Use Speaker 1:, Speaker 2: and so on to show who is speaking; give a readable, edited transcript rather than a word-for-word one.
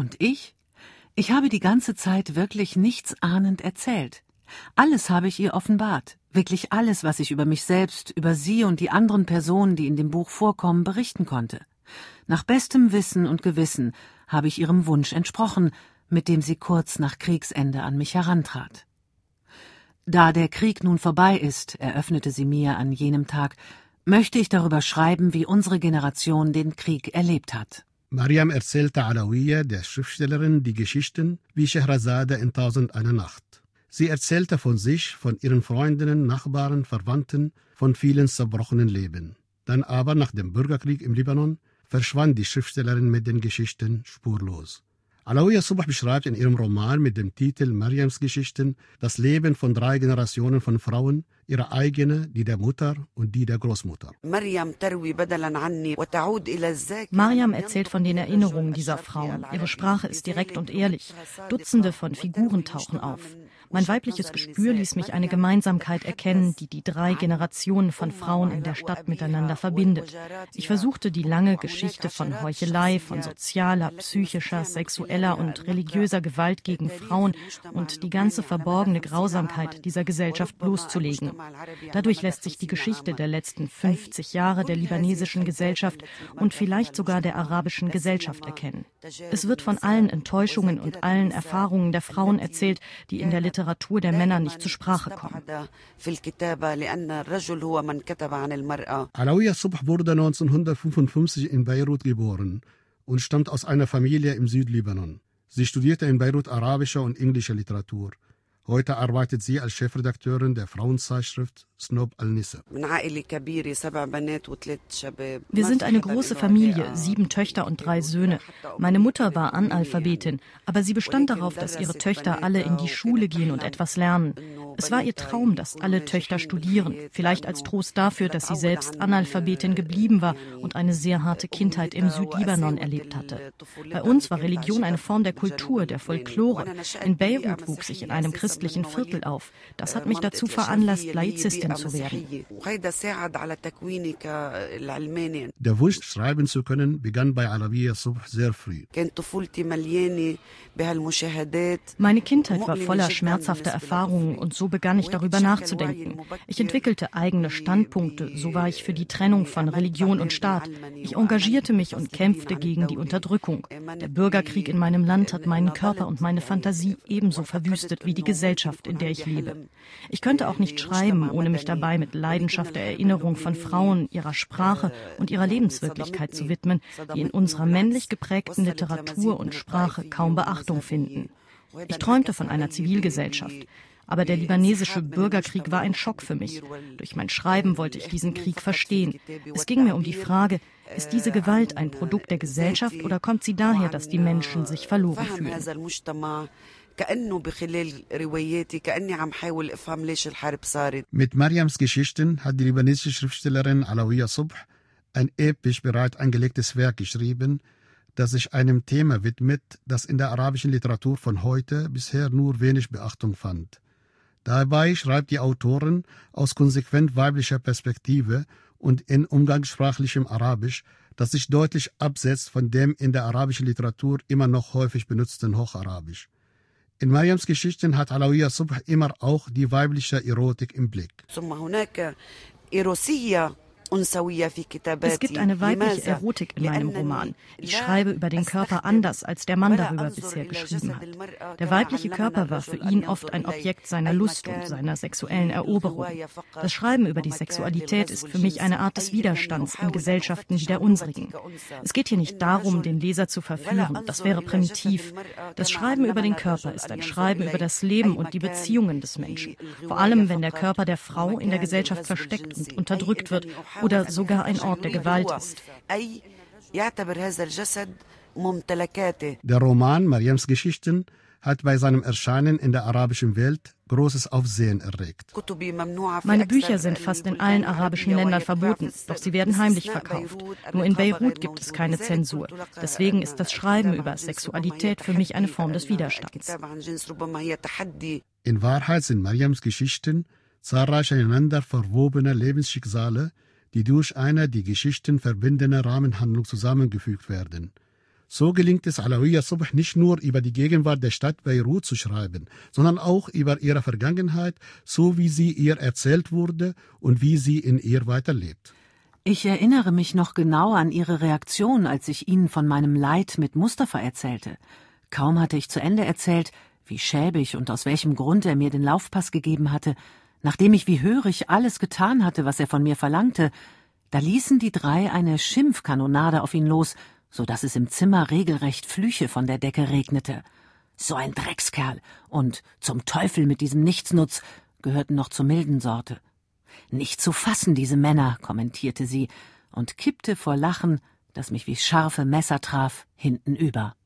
Speaker 1: Und ich? Ich habe die ganze Zeit wirklich nichts ahnend erzählt. Alles habe ich ihr offenbart. Wirklich alles, was ich über mich selbst, über sie und die anderen Personen, die in dem Buch vorkommen, berichten konnte. Nach bestem Wissen und Gewissen habe ich ihrem Wunsch entsprochen, mit dem sie kurz nach Kriegsende an mich herantrat. Da der Krieg nun vorbei ist, eröffnete sie mir an jenem Tag, möchte ich darüber schreiben, wie unsere Generation den Krieg erlebt hat.
Speaker 2: Mariam erzählte Alawiya, der Schriftstellerin, die Geschichten wie Scheherazade in 1001 Nacht. Sie erzählte von sich, von ihren Freundinnen, Nachbarn, Verwandten, von vielen zerbrochenen Leben. Dann aber, nach dem Bürgerkrieg im Libanon, verschwand die Schriftstellerin mit den Geschichten spurlos. Alawiya Subh beschreibt in ihrem Roman mit dem Titel Mariams Geschichten das Leben von 3 Generationen von Frauen, ihre eigene, die der Mutter und die der Großmutter.
Speaker 3: Mariam erzählt von den Erinnerungen dieser Frauen. Ihre Sprache ist direkt und ehrlich. Dutzende von Figuren tauchen auf. Mein weibliches Gespür ließ mich eine Gemeinsamkeit erkennen, die die 3 Generationen von Frauen in der Stadt miteinander verbindet. Ich versuchte, die lange Geschichte von Heuchelei, von sozialer, psychischer, sexueller und religiöser Gewalt gegen Frauen und die ganze verborgene Grausamkeit dieser Gesellschaft bloßzulegen. Dadurch lässt sich die Geschichte der letzten 50 Jahre der libanesischen Gesellschaft und vielleicht sogar der arabischen Gesellschaft erkennen. Es wird von allen Enttäuschungen und allen Erfahrungen der Frauen erzählt, die in der Literatur der Männer nicht zur Sprache kommen.
Speaker 2: Alawiya Subh wurde 1955 in Beirut geboren und stammt aus einer Familie im Südlibanon. Sie studierte in Beirut arabische und englische Literatur. Heute arbeitet sie als Chefredakteurin der Frauenzeitschrift Snob al-Nisa.
Speaker 3: Wir sind eine große Familie, 7 Töchter und 3 Söhne. Meine Mutter war Analphabetin, aber sie bestand darauf, dass ihre Töchter alle in die Schule gehen und etwas lernen. Es war ihr Traum, dass alle Töchter studieren, vielleicht als Trost dafür, dass sie selbst Analphabetin geblieben war und eine sehr harte Kindheit im Südlibanon erlebt hatte. Bei uns war Religion eine Form der Kultur, der Folklore. In Beirut wuchs ich in einem christlichen Viertel auf. Das hat mich dazu veranlasst, Laizistin zu werden.
Speaker 2: Der Wunsch, schreiben zu können, begann bei Alawiya Subh sehr früh.
Speaker 3: Meine Kindheit war voller schmerzhafter Erfahrungen und so begann ich darüber nachzudenken. Ich entwickelte eigene Standpunkte, so war ich für die Trennung von Religion und Staat. Ich engagierte mich und kämpfte gegen die Unterdrückung. Der Bürgerkrieg in meinem Land hat meinen Körper und meine Fantasie ebenso verwüstet wie die Gesellschaft, in der ich lebe. Ich könnte auch nicht schreiben, ohne mich dabei mit Leidenschaft der Erinnerung von Frauen, ihrer Sprache und ihrer Lebenswirklichkeit zu widmen, die in unserer männlich geprägten Literatur und Sprache kaum Beachtung finden. Ich träumte von einer Zivilgesellschaft. Aber der libanesische Bürgerkrieg war ein Schock für mich. Durch mein Schreiben wollte ich diesen Krieg verstehen. Es ging mir um die Frage, ist diese Gewalt ein Produkt der Gesellschaft oder kommt sie daher, dass die Menschen sich verloren fühlen?
Speaker 2: Mit Mariams Geschichten hat die libanesische Schriftstellerin Alawiya Subh ein episch bereit angelegtes Werk geschrieben, das sich einem Thema widmet, das in der arabischen Literatur von heute bisher nur wenig Beachtung fand. Dabei schreibt die Autorin aus konsequent weiblicher Perspektive und in umgangssprachlichem Arabisch, das sich deutlich absetzt von dem in der arabischen Literatur immer noch häufig benutzten Hocharabisch. In Mariams Geschichten hat Alawiya Subh immer auch die weibliche Erotik im Blick.
Speaker 3: Es gibt eine weibliche Erotik in meinem Roman. Ich schreibe über den Körper anders, als der Mann darüber bisher geschrieben hat. Der weibliche Körper war für ihn oft ein Objekt seiner Lust und seiner sexuellen Eroberung. Das Schreiben über die Sexualität ist für mich eine Art des Widerstands in Gesellschaften wie der unsrigen. Es geht hier nicht darum, den Leser zu verführen. Das wäre primitiv. Das Schreiben über den Körper ist ein Schreiben über das Leben und die Beziehungen des Menschen. Vor allem, wenn der Körper der Frau in der Gesellschaft versteckt und unterdrückt wird oder sogar ein Ort der Gewalt ist.
Speaker 2: Der Roman Mariams Geschichten hat bei seinem Erscheinen in der arabischen Welt großes Aufsehen erregt.
Speaker 3: Meine Bücher sind fast in allen arabischen Ländern verboten, doch sie werden heimlich verkauft. Nur in Beirut gibt es keine Zensur. Deswegen ist das Schreiben über Sexualität für mich eine Form des Widerstands.
Speaker 2: In Wahrheit sind Mariams Geschichten zahlreiche ineinander verwobene Lebensschicksale, die durch eine die Geschichten verbindende Rahmenhandlung zusammengefügt werden. So gelingt es Alawiyya Subh nicht nur über die Gegenwart der Stadt Beirut zu schreiben, sondern auch über ihre Vergangenheit, so wie sie ihr erzählt wurde und wie sie in ihr weiterlebt.
Speaker 1: Ich erinnere mich noch genau an Ihre Reaktion, als ich Ihnen von meinem Leid mit Mustafa erzählte. Kaum hatte ich zu Ende erzählt, wie schäbig und aus welchem Grund er mir den Laufpass gegeben hatte, nachdem ich wie hörig alles getan hatte, was er von mir verlangte, da ließen die drei eine Schimpfkanonade auf ihn los, so dass es im Zimmer regelrecht Flüche von der Decke regnete. So ein Dreckskerl und zum Teufel mit diesem Nichtsnutz gehörten noch zur milden Sorte. Nicht zu fassen, diese Männer, kommentierte sie und kippte vor Lachen, das mich wie scharfe Messer traf, hintenüber.